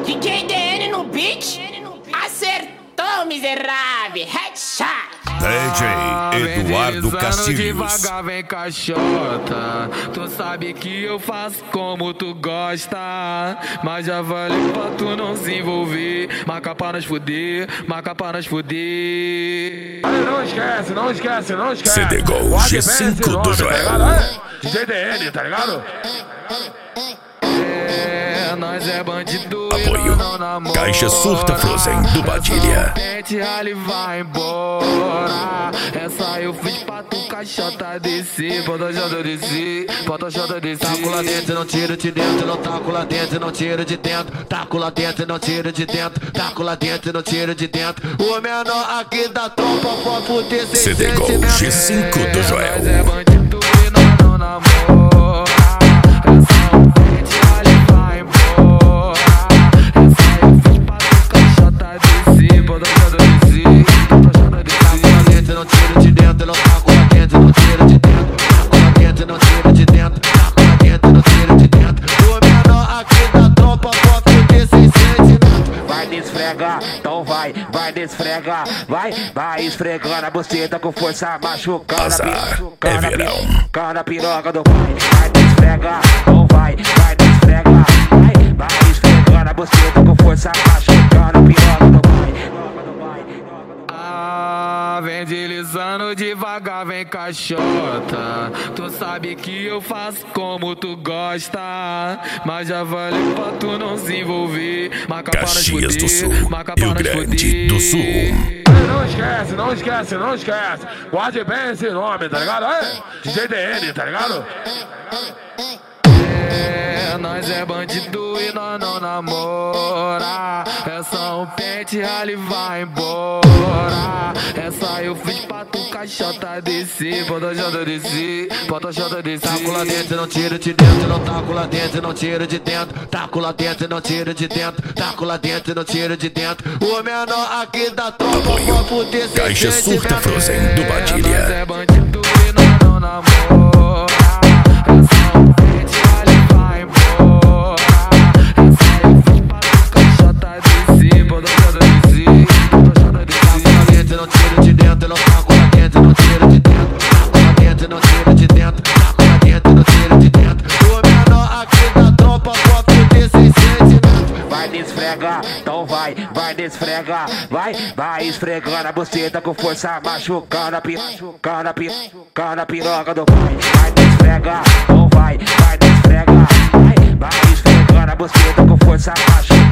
DJ DN no beat, acertou, miserável, headshot. DJ Eduardo Castilhos. Devagar, vem caixota. Tu sabe que eu faço como tu gosta, mas já valeu pra tu não se envolver. Marca pra nós fuder, marca pra nós fuder. Não esquece, não esquece, não esquece. CD Gol G5 do Joel. DJ DN, tá ligado? Nós é bandido. Apoio Caixa Surta Frozen do Badilha. Ali vai embora. Essa eu fiz pra tu caixota descer. Bota jota descer, bota jota descer. Taco lá dentro, não tiro de dentro. Não taco lá dentro, não tiro de dentro. Taco lá dentro, não tiro de dentro. Taco lá dentro, não tiro de dentro. O menor aqui da tropa pode fuder sem CD Gol G5 do Joel. Nós é bandido e nós não namora. Essa eu fiz ali vai embora. Essa eu fiz pra tu caixota descer. Bota jota descer, bota jota descer. Taco lá dentro, não tiro de dentro. Não taco lá dentro, não tiro de dentro. Taco lá dentro, não tiro de dentro. Taco lá dentro, não tiro de dentro. O menor aqui da tropa pode fuder sem sentimento. Vai desfregar, então vai desfregar. Vai esfregando a buceta com força, machucando a piroca do pai. Vai desfregar, então vai desfregar. Vai esfregando a buceta com força, machucando a piroca do pai. Vem deslizando devagar, vem caixota. Tu sabe que eu faço como tu gosta, mas já valeu pra tu não se envolver. Marca pra nós Caxias do Sul, fuder, marca pra Rio nós Grande do Sul. Não esquece, não esquece, não esquece. Guarde bem esse nome, tá ligado? DJ DN, tá ligado? Nós é bandido e nós não namora. Essa um pente ali vai embora. Essa eu fiz pra tu caixota descer. Bota jota descer, bota jota descer. Taco lá dentro, não tiro de dentro. Não taco lá dentro, não tiro de dentro. Taco lá dentro, não tiro de dentro. Taco lá dentro, não tiro de dentro. O menor aqui da tropa pode fuder sem Caixa Surta sentimento. Frozen do Nós Badilha. é bandido e nós não namora. Essa um pente ali vai embora. Essa eu fiz pra tu caixota descer. Bota jota descer, bota jota descer. Taco lá dentro, não tiro de dentro. Não taco lá dentro, não tiro de dentro. Taco lá dentro, não tiro de dentro. Taco lá dentro, não tiro de dentro. O menor aqui da tropa pode fuder sem sentimento. Vai desfregar, então vai desfregar. Vai esfregando a buceta com força, machucando a piroca do pai. Vai desfregar, então vai desfregar. Vai esfregando a buceta com força, machucando